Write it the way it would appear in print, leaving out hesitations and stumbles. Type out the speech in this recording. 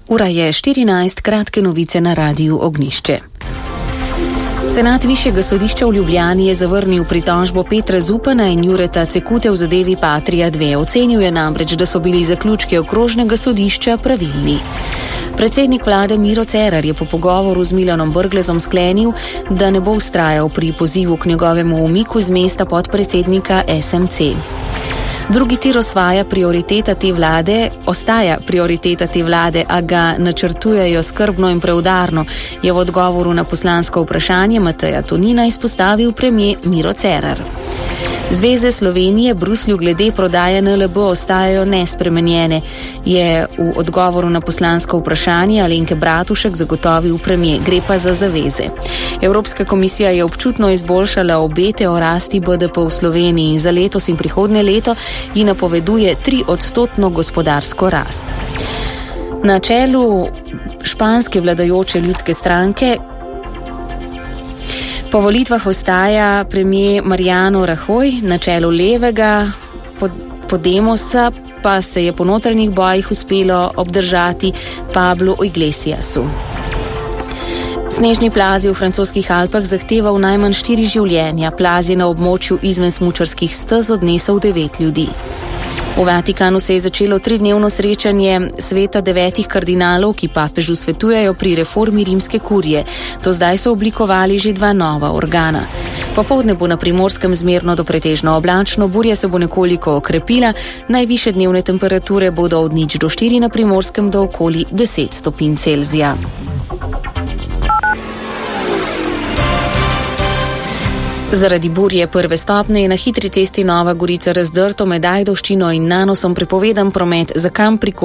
Ura je 14, kratke novice na Radiu Ognjišče. Senat Višjega sodišča v Ljubljani je zavrnil pritožbo Petra Zupana in Jureta Cekute v zadevi Patria 2. Ocenil je namreč, da so bili zaključki okrožnega sodišča pravilni. Predsednik vlade Miro Cerar je po pogovoru z Milanom Brglezom sklenil, da ne bo vztrajal pri pozivu k njegovemu umiku z mesta podpredsednika SMC. Drugi tir ostaja prioriteta te vlade, a ga načrtujejo skrbno in preudarno, je v odgovoru na poslansko vprašanje Mateja Tonina izpostavil premier Miro Cerar. Zveze Slovenije Bruslju glede prodaje NLB ostajajo nespremenjene, je v odgovoru na poslansko vprašanje Alenke Bratušek zagotovil premier. Gre pa za zaveze. Evropska komisija je občutno izboljšala obete o rasti BDP v Sloveniji. Za letos in prihodnje leto ji napoveduje 3% gospodarsko rast. Na čelu španske vladajoče ljudske stranke po volitvah ostaja premier Mariano Rajoy, na čelu levega Podemosa pa se je po notranjih bojih uspelo obdržati Pablu Iglesiasu. Snežni plaz je v francoskih Alpah zahteval najmanj 4 življenja. Plaz je na območju izven smučarskih stez odnesel 9 ljudi. V Vatikanu se je začelo 3-dnevno srečanje sveta 9 kardinalov, ki papežu svetujejo pri reformi rimske kurije. Do zdaj so oblikovali že 2 nova organa. Popoldne bo na Primorskem zmerno do pretežno oblačno, burja se bo nekoliko okrepila, najvišje dnevne temperature bodo od 0 do 4, na Primorskem do okoli 10 stopinj Celzija. Zaradi burje prve stopnje je na hitri cesti Nova Gorica razdrto med Ajdovščino in Nanosom prepovedan promet za kam